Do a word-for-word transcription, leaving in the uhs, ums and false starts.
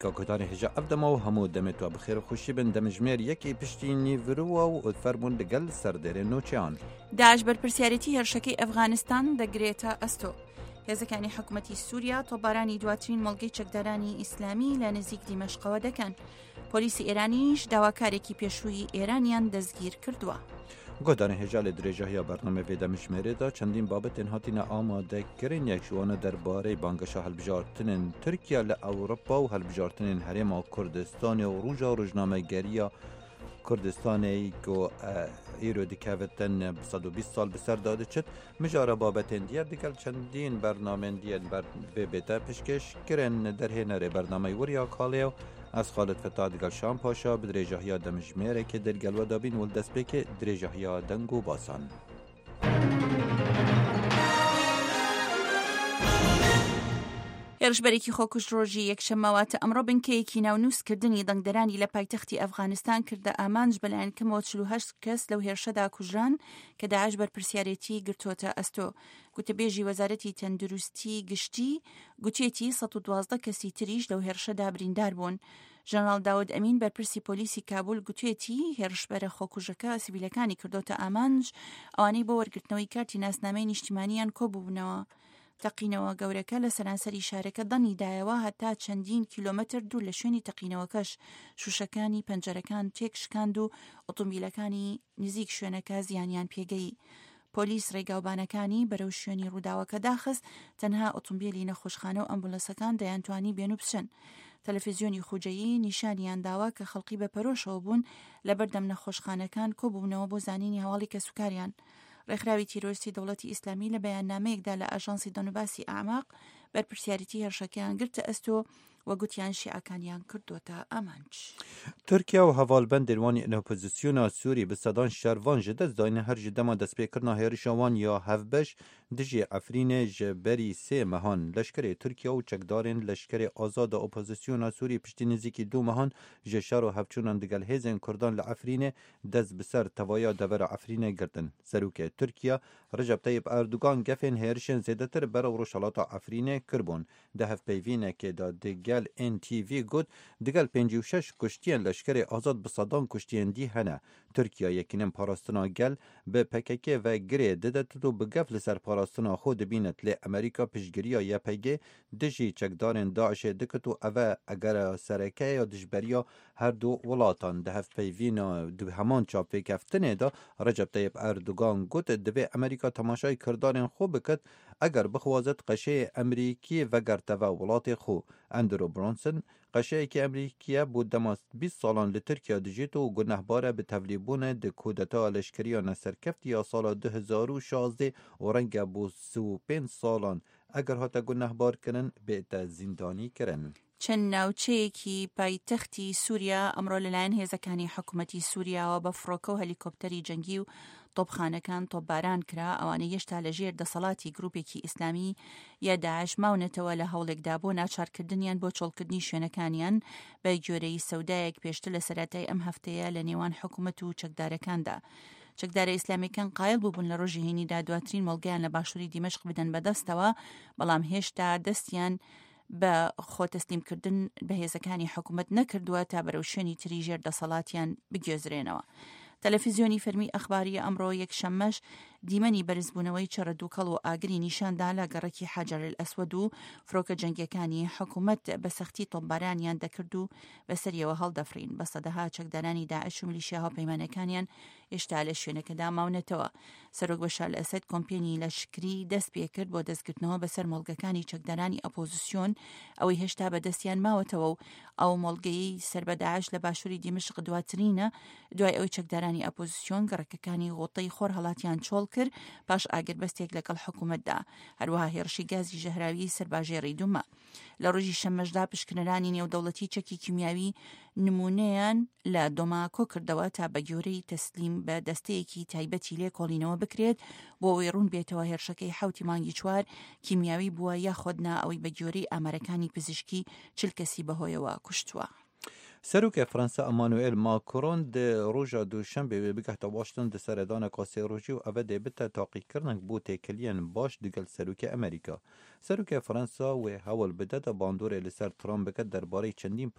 كاكوتاني هجا أبدما وهمو دمتوا بخير خوشي بن دمجمير يكي بشتيني فروا وفرمون لقل سردير نوچيان داعش برپرسیارەتی هێرشەکەی ئەفغانستان دەگرێتە ئەستۆ. هێزەکانی حکوومەتی سووریا تۆبارانی دواترین مەڵگەی چەکدارانی ئیسلامی لە نزیک دیمەشقەوە دەکەن. پۆلیسی ئێرانیش داواکارێکی پێشووی ئێرانیان دەستگیر کردووە. گۆدانە هێژا لە درێژەهەیە بەرنامە vێدەمژمێرێدا چەندین بابەتێن هاتینە ئامادەکردن یەکشوانە دەربارەی بانگەشە هەڵبژارتنên تورکیا لە ئەوروپا و هەڵبژارتنên هەرێما کوردستانê و ڕوژا ڕۆژنامەگەریە کوردستانê ku îro dikevitin sed û bîst sal bi ser dadiçit mijara babetên diğer dikel çendîn bernamên diyen vê bête piştgirêkirin derhênerê bernameyê wiriya Kalê ez Xalid Feta digal Şam Paşa bi dirêjahiya demijmêrekê dergelwe dabîn û destpêkê dirêjahiya deng û basan. هێرشبەرێکی خۆکوژ ڕۆژی یەکشەممەواتە ئەمڕۆ بنکەیەکی ناونووسکردنی دەنگدەرانی لە پایتەختی ئەفغانستان کردە ئامانج بەلایەن کەمەوە چل و هەشت کەس لەو هێرشەدا کوژران کە داعش بەرپرسیارەتی گرتوۆتە ئەستۆ. گوتەبێژی وەزارەتی تەندروستی گشتی گوتێتی سەد و دوازدە کەسی تریش لەو هێرشەدا بریندار بوون. ژەنەڕاڵ داود ئەمین بەرپرسی پۆلیسی کابول گوتێتی هێرشبەرە خۆکوژەکە سیڤیلەکانی کردوتە ئامانج ئەوانەی بۆ وەرگرتنەوەی کارتی ناسنامەی نیشتیمانیان کۆبوونەوە. تەقینەوە گەورەکە لە سەرانسەری شارەکە دەنی دایەوە هەتا چەندین کیلۆمەتر دوور لە شوێنی تەقینەوەکەش شوشەکانی پەنجەرەکان تێک شکاند و ئۆتۆمبیلەکانی نزیک شوێنەکە زیانیان پێگەی. پۆلیس ڕێگاوبانەکانی بەرەو شوێنی ڕووداوەکە داخست تەنها ئۆتۆمبیلی نەخۆشخانە و ئەمبولەنسەکان دەیانتوانی بێن و بچن. تەلەڤیزیۆنی خوجەیی نیشانیان داوا کە خەڵکی بەپەرۆشەوە بوون لە بەردەم نەخۆشخانەکان کۆبوونەوە بۆ زانینی هەواڵی کەسوکاریان. ڕێکخراوی تیرۆریستی دەوڵەتی ئیسلامی لە بەیاننامەیەکدا لە ئاژانسی دەنوباسی ئاماق بەرپرسیارەتی هێرشەکەیان گرتە ئەستۆ و گوتیان شیعەکانیان کردوتە ئامانج. تورکیا و هەواڵبەندên wanî opozisyona Sûrî bi sedan şervan ji dest dayine her ji dema destpêkirina hêrişa wan ya hevbeş dijî Efrînê ji berî sê mehan leşkerê Tirkiye û çekdarên leşkerê azad a opozisyona Sûrî piştî nizîkî du mehan ji şer û hevçûnan digel hêzên Kurdan li Efrînê dest bi ser tevaya devera Efrînê girtin. Serokê Tirkiye Recep Tayyip Erdogan gefên hêrişên zêdetir berew rojhilata Efrînê kirbûn. Di hevpeyvînekê da digel N T V got digel pêncî û şeş kuştiyên leşkerê azad bi sedan kuştiyên dî hene. Tirkiye yekînin parastina gel bi P K K ve girê didet û bi gef li ser parastina xwe dibînet lê Amerîka piştgiriya Y P G dijî çekdarên Daişê dikit û ev e eger serekeya dijberiya her du welatan. Di hevpeyvîna di heman çapvêkeftinê da Recep Tayyip Erdogan got divê Amerîka temaşayê kirdarên xwe bikit eger bixwazet qeşeyê Emerîkî vegerteve welatê xwe. Andrew Bronson qeşeyekî Emerîkiye bu dema bîst salan li Tirkiye dijît û gunehbar bi tevlîbûnê di kûdetaya leşkeriya neserkeftiya sala du hezar û şazdê û renge bû sî û pênc salan eger hate gunehbar kirin bête zîndanî kirin. چەند ناوچەیەکی پایتەختی سووریا ئەمڕۆ لەلایەن هێزەکانی حکوومەتی سووریاوە بە فڕۆکە و هەلیکۆپتەری جەنگی و تۆپخانەکان تۆپباران کرا ئەوانە هێشتا لەژێر دەسەڵاتی گروپێکی ئیسلامی یا داعش ماونەتەوە لە هەوڵێکدا بۆ ناچارکردنیان بۆ چۆڵکردنی شوێنەکانیان بە گوێرەی سەودایەک پێشتر لە سەرەتای ئەم هەفتەیە لە نێوان حکوومەت و چەکدارەکاندا. چەکدارە ئیسلامیەکان قایل بووبوون لە ڕۆژی هێنیدا دواترین مەڵگەیان لە باشووری دیمەشق بدەن بەدەستەوە بەڵام هێشتا دەستیان بە خۆتەسلیمکردن بە هێزەکانی حکوومەت نەکردووە تا بەرەو شوێنی تری ژێر دەسەڵاتیان بگوێزرێنەوە. تەلەڤیزیۆنی فەرمی ئەخباری ئەمڕۆ یەکشەممەش دیمەنی بەرزبوونەوەی چەرەدووکەڵ و ئاگری نیشاندا لە گەڕێکی حەجەر ئەسوەد و فڕۆکە جەنگیەکانی حکوومەت بە سەختی تۆپبارانیان دەکرد و بەسەریەوە هەڵدەفرین. بە سەدەها چەکدارانی داعش و میلیشیا هاوپەیمانەکانیان هێشتا لە شوێنەکەدا ماونەتەوە. سەرۆک بەشار ئەسەد کۆمپێنی لەشکری دەست پێ کرد بۆ دەستگرتنەوە بەسەر مۆڵگەکانی چەکدارانی ئۆپۆزیسیۆن ئەوەی هێشتا بەدەستیان ماوەتەوە و ئەو مۆڵگەی سەر بە داعش لە باشووری دیمشق دواترینە دوای ئەوەی چەکدارانی ئۆپۆزیسیۆن گەڕەکەکانی غۆتەی خۆر هەڵاتیان چۆڵ کرد پاش ئاگربەستێک لەگەڵ حکوومەتدا. هەروەها هێرشی گازی ژەهراوی سەرباژێڕی دوومە. لە ڕۆژی شەمەشدا پشکنەرانی نێودەوڵەتی چەکی کیمیاوی نمونەیان لە دۆماکۆ کردەوە تا بە گەورەی تەسلیم بە دەستەیەکی تایبەتی لێ کۆڵینەوە بکرێت بۆ ئەوەی ڕوون بێتەوە هێرشەکەی حوتی مانگی چوار کیمیاوی بووە یاخۆدنا ئەوەی بە گەورەی ئامارەکانی پزیشکی چل کەسی بەهۆیەوە کوشتووە. سروک فرانسا امانوئل ماکرون ده روژا دوشنبه بگهت واشنطن ده سردان قاسه روژی و اوه ده بتا تاقیق کرنک بو تکلین باش دگل سروک امریکا. سروک فرانسا و هول بده ده باندور لسر ترامپ بکد درباره چندین